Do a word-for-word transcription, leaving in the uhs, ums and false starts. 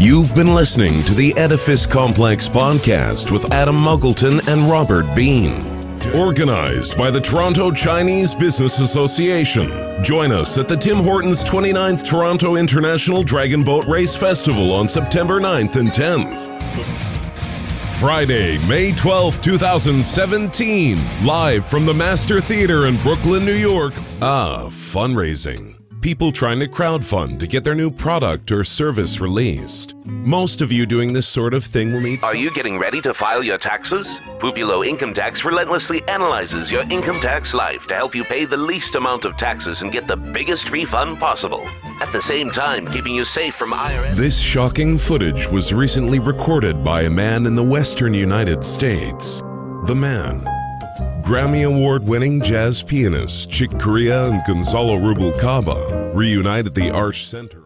You've been listening to the Edifice Complex podcast with Adam Muggleton and Robert Bean. Organized by the Toronto Chinese Business Association. Join us at the Tim Hortons twenty-ninth Toronto International Dragon Boat Race Festival on September ninth and tenth. Friday, May twelfth, twenty seventeen, live from the Master Theater in Brooklyn, New York. Ah, fundraising. People trying to crowdfund to get their new product or service released. Most of you doing this sort of thing will need... Are you getting ready to file your taxes? Pupulo Income Tax relentlessly analyzes your income tax life to help you pay the least amount of taxes and get the biggest refund possible. At the same time, keeping you safe from I R S... This shocking footage was recently recorded by a man in the western United States. The man, Grammy Award-winning jazz pianist Chick Corea and Gonzalo Rubalcaba, reunite at the Arch Center.